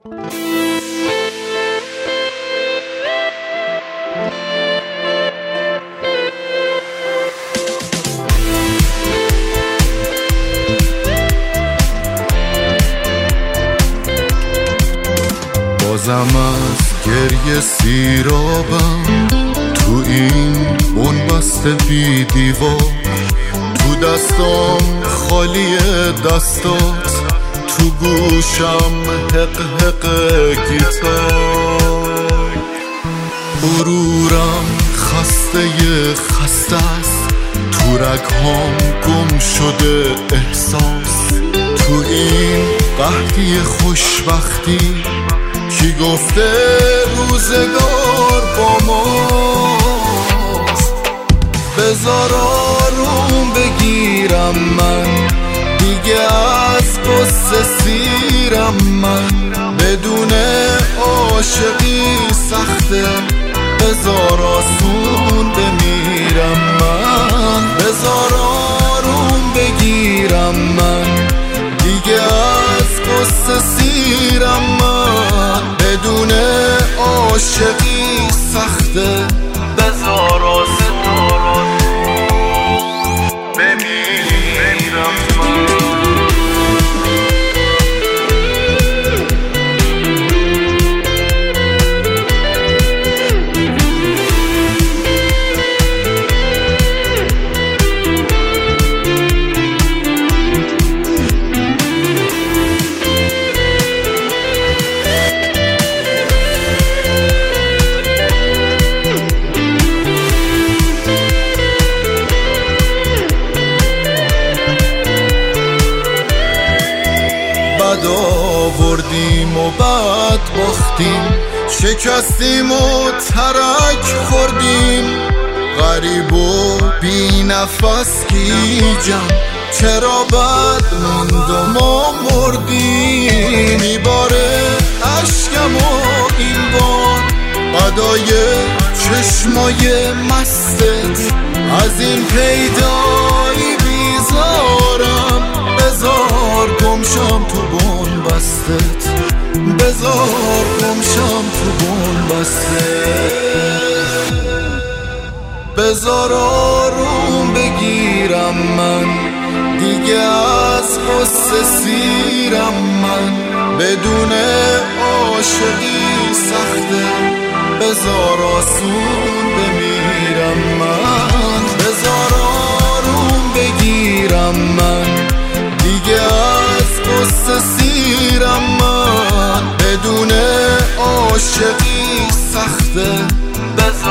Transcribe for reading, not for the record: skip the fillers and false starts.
بازم از گریه سیرابم تو این بنبست بی دیوار، تو دستام خالی دستات، تو گوشم حق حق گیتار. غرورم خسته است، تو رگهام گم شده احساس. تو این قحطی خوشبختی کی گفته روزگار با ماست؟ بذار آروم بگیرم من، دیگه از قصه سیرم من. بدون عاشقی سخته، بذار آسون بمیرم من. بذار آروم بگیرم من، دیگه از قصه سیرم من. بدون عاشقی سخته، بذار آسون بمیرم من. بد آوردیم و بد باختیم، شکستیم و ترک خوردیم. غریب و بی نفس گیجم، چرا بد موند و ما مردیم. میباره عشقم و این بار بدای چشمای مستت، از این پیدایی بیزارم. بذار گمشم تو بنبستت، بذار گمشم تو بنبستت. بذار آروم بگیرم من، دیگه از قصه سیرم من. بدون عاشقی سخته، بذار آسون بمیرم من. بذار آروم بگیرم من، دیگه از قصه سیرم من. بدون عاشقی سخته،